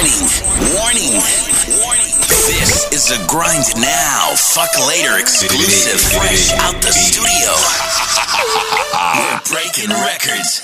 Warning. This is a Grind Now, Fuck Later exclusive, fresh out the studio. We're breaking records.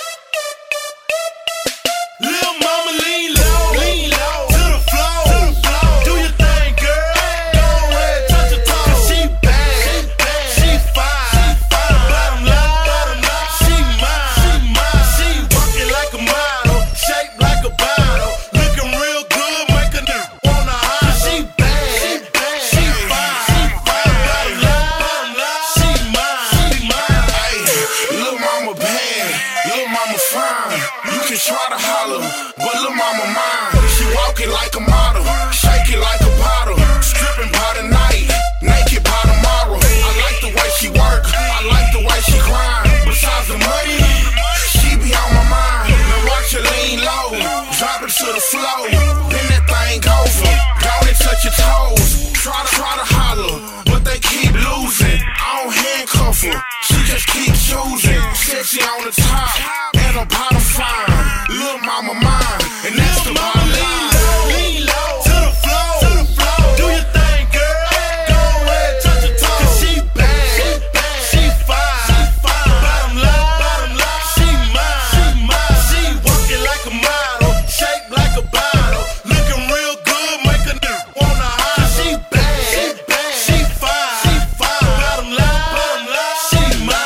Lil' mama lean low, to the floor, do your thing, girl. Go ahead, touch your toe. 'Cause she bad, she fine, bottom line, she mine. She walking like a model, shaped like a bottle, looking real good, make a nigga wanna hide. 'Cause she bad, she fine, bottom line, she mine. Hey, lil' mama bad, lil' mama fine. You can try to holler, but lil' mama mine. She walking like a model, shake it like a bottle, stripping by the night, naked by tomorrow. I like the way she work, I like the way she grind. Besides the money, she be on my mind. Now watch her lean low, drop it to the floor, then that thing over, go and touch your toes. Try to holler, but they keep losing. I don't handcuff her, she just keep choosing. Sexy on the top, and her bottom fine. Lil' mama mine, and that's the bottom line. Lean low, to the floor, do your thing, girl. Go ahead, touch your toe. 'Cause she bad, she fine, bottom line, she mine. She walking like a model, shaped like a bottle, looking real good, make a nigga wanna hide. 'Cause she bad, she fine, bottom line, she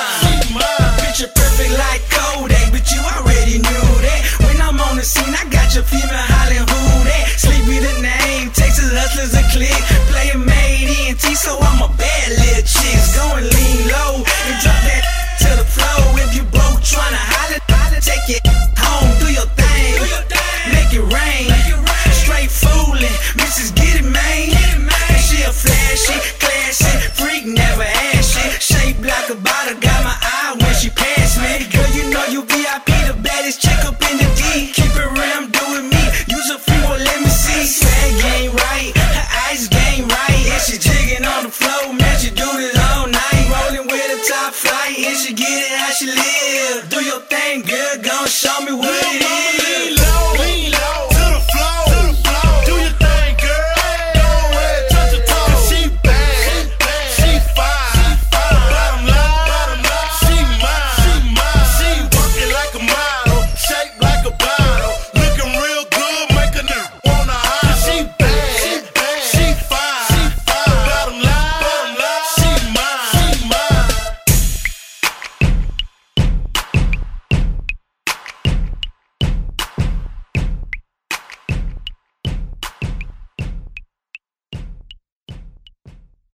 mine. Picture perfect like Kodak, but you already knew that. When I'm on the scene, I got your female hollering who that. Sleepy the name, Texas hustlers a click. Playing made ENT, so I'm a bad little chick. Go and lean low and drop that to the floor. If you broke tryna holler, take it home, do your thing, make it rain. Straight fooling, bitches get it, man. She a flashy, classy freak, never ashy. Shaped like a bottle, got my eye when she passed me. Girl, you know you VIP, the baddest chick up in the D. Keep it real, I'm doing me. Use a few more, let me see. Swag game right, her eyes game right. And she jigging on the floor, man, she do this all night. Rolling with a top flight, and she get it how she live. Do your thing, girl, gon' show me what it is.